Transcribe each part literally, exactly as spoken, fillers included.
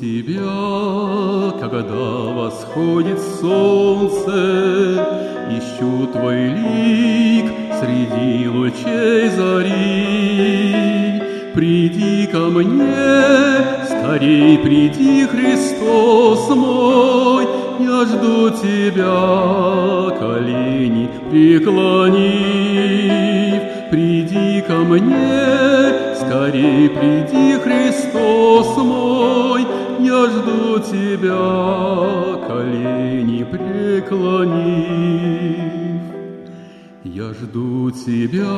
тебя, когда восходит солнце, ищу твой лик среди лучей зари. Приди ко мне, скорей приди, Христос мой, я жду тебя, колени преклонив. Приди ко мне, скорей приди, Христос мой, я жду тебя, колени преклонив. Я жду тебя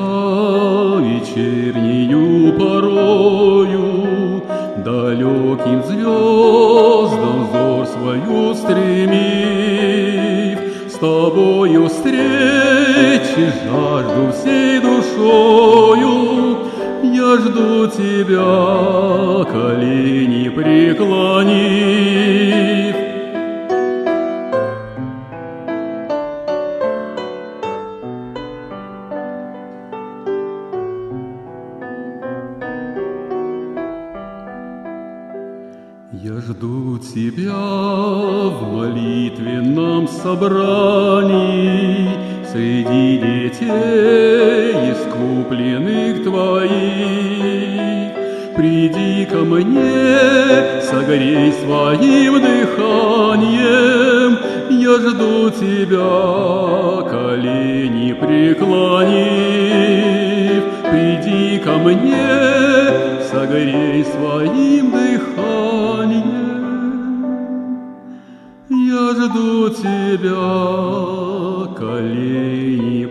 вечернею порою, далеким звездам взор свою стремив. С тобою встречи жажду всей душою, я жду тебя, колени преклонив. Я жду тебя в молитвенном собрании среди детей искупленных твоих. Приди ко мне, согрей своим дыханием, я жду тебя, колени преклонив. Приди ко мне, согрей своим дыханием, я жду тебя, колени